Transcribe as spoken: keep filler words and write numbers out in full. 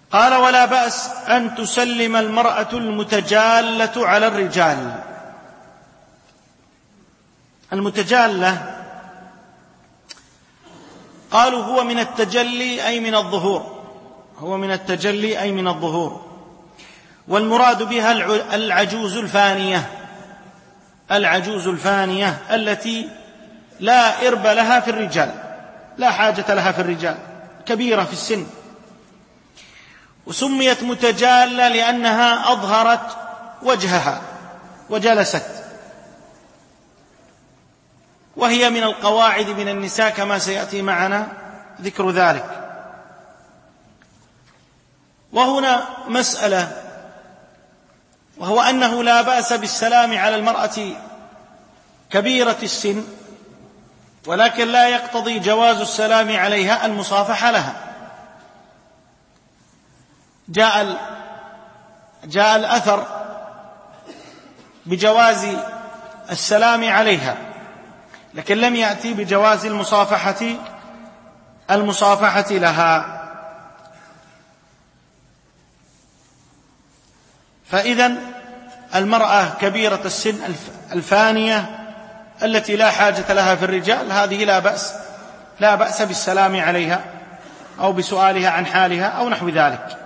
قال: ولا بأس أن تسلم المرأة المتجالة على الرجال. المتجالة قالوا هو من التجلي أي من الظهور، هو من التجلي أي من الظهور، والمراد بها العجوز الفانية، العجوز الفانية التي لا إرب لها في الرجال، لا حاجة لها في الرجال، كبيرة في السن. وسميت متجالة لأنها أظهرت وجهها وجلست، وهي من القواعد من النساء كما سيأتي معنا ذكر ذلك. وهنا مسألة، وهو أنه لا بأس بالسلام على المرأة كبيرة السن، ولكن لا يقتضي جواز السلام عليها المصافحة لها. جاء جاء الأثر بجواز السلام عليها، لكن لم يأتي بجواز المصافحة المصافحة لها. فإذن المرأة كبيرة السن الفانية التي لا حاجة لها في الرجال، هذه لا بأس لا بأس بالسلام عليها أو بسؤالها عن حالها أو نحو ذلك.